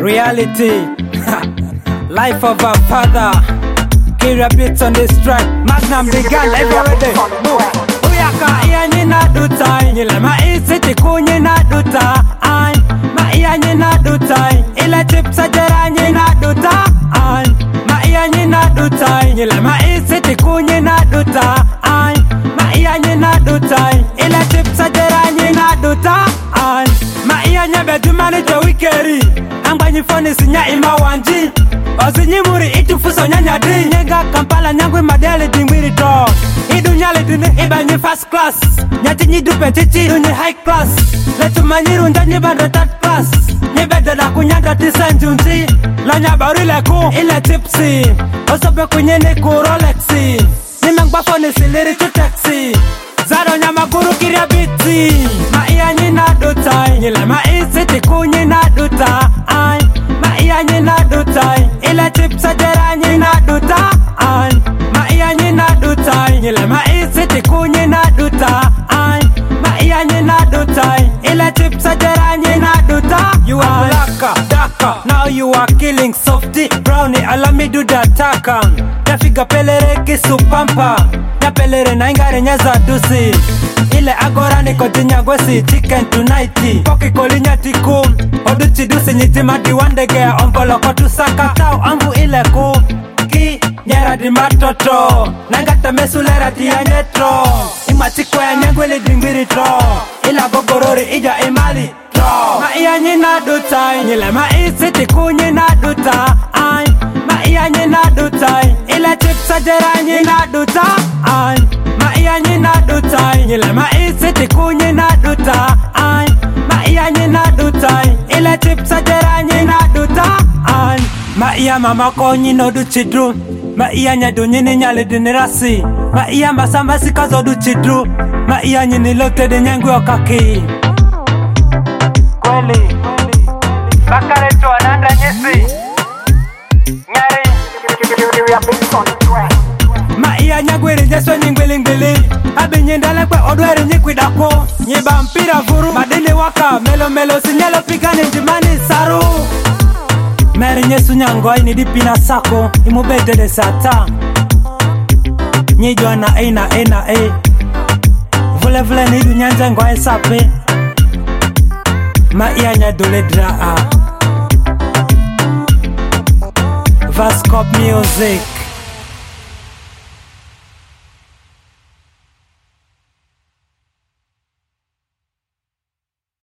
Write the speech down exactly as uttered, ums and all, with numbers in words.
reality. Life of a father. Kira beats on this track. Magnum began every day. Uyaka iya nina dutai. Ile maisi tiku nina duta. Ay, ma iya nina dutai. Ile chipsa jera nina duta. Ay, ma iya nina dutai. Ile maisi tiku nina duta. Ay, ma iya nina dutai. Ile chipsa jera nina duta. Ay, ma iya nyebe dumani jo wikeri. Angbanyi foni sinya ima wanji. Ozinyi muri itu fuso nyanya di. Nyega Kampala nyangwe madele dingwiri to. Idu nyale duni ibanyi first class. Nyati nyidu petiti dunyi high class. Letu manyiru njanyi bando third class. Nyibede na kunyanda tisenjunzi. Lonya barile ku ile tipsy. Osobe kunyene ku Rolexi. Nimengba foni siliri tu taxi. Zaro nyama guru kiria biti. Ma iya nyina dutai. Ile ma isi tiku nyina duta. Ay, ma iya nyina dutai. Ile chipsa jera nyina duta. Ay, ma iya nyina dutai. Ile ma isi tiku nyina duta. Ay, ma iya nyina dutai. Ile chipsa jera nyina duta. You are blacker, darker. Now you are killing softy brownie. Allow me do the taka. Dafiga pelere kisu pampa. Ya pelere na ingare nyaza dusi. Ile agora niko jinyagwesi chicken tonight. Poki kolinya tiku. Oduchi dusi nyitimadi wandege. Ombolo kotu saka tau ambu ile ku. Ki nyera di matoto. Nangata mesulera tia nyetro. Ima chikwa ya nyangwele dingwiri tro. Ila gogorori ija imali tro. Ma iya nyina dutai. Nyile ma isi tiku nyina duta. Ay, ma iya nyina dutai. Ile chipsa jera nyina duta. Ay, ma iya nyina dutai. Nyile ma isi tiku nyina duta. Ay, ma iya nyina dutai. Ile chipsa jera nyina duta. Ay, ma iya mama ko nyino du chidru. Ma iya nyadu nyini nyale dinirasi. Ma iya masamba sikazo du chidru. Ma iya nyini lote de nyangu okaki. Kweli Bakare to ananda nyesi Nyari Ma iya nyagwiri jeso nyingwili ngwili Abi nyindale kwe odweri nyikwidako Nyiba mpira vuru Madini waka melo melo sinyelo pigani njimani saru Meri nyesu nyangwa ini dipina sako Imubete de sata Nyijwa na e na e na e Vule vule nidu nyanja ngwa esape Ma iya nyadole draa Vascop Music.